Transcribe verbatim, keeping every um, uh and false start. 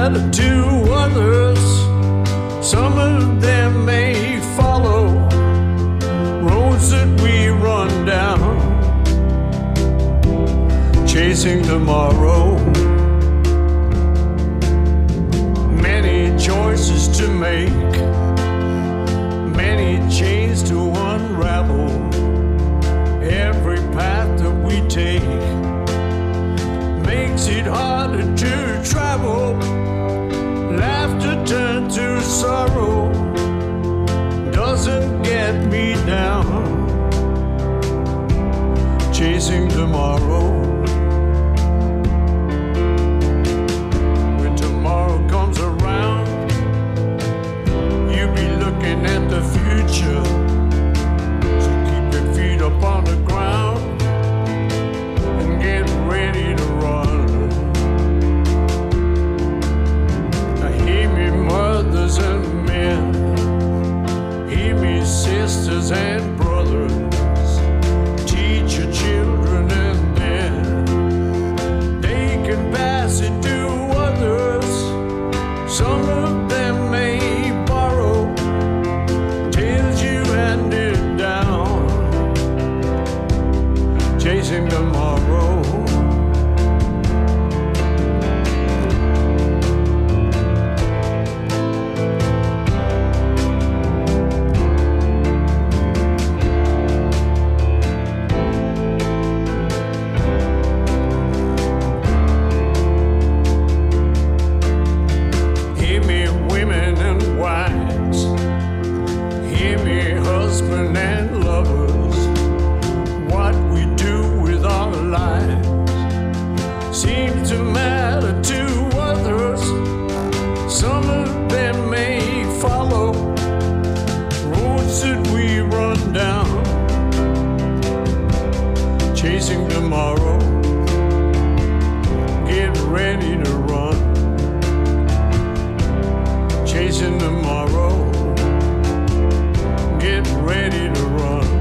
matter to others. Some of them may follow roads that we run down, chasing tomorrow. Many choices to make, many chains to unravel. Every path that we take makes it harder to travel. Laughter turned to sorrow doesn't get me down, chasing tomorrow. When tomorrow comes around, you'll be looking at the future, so keep your feet up on the ground and get ready to run. Now hear me, mothers and men, hear me, sisters and brothers. Teach your children and then they can pass it to others. Some of them may borrow tales you handed down, chasing tomorrow. Hear me, women and wives, hear me, husband and lovers. What we do with our lives seems to matter to others. Some of them may follow roads that we run down, chasing tomorrow. Get ready to run, chasing tomorrow. Get ready to run.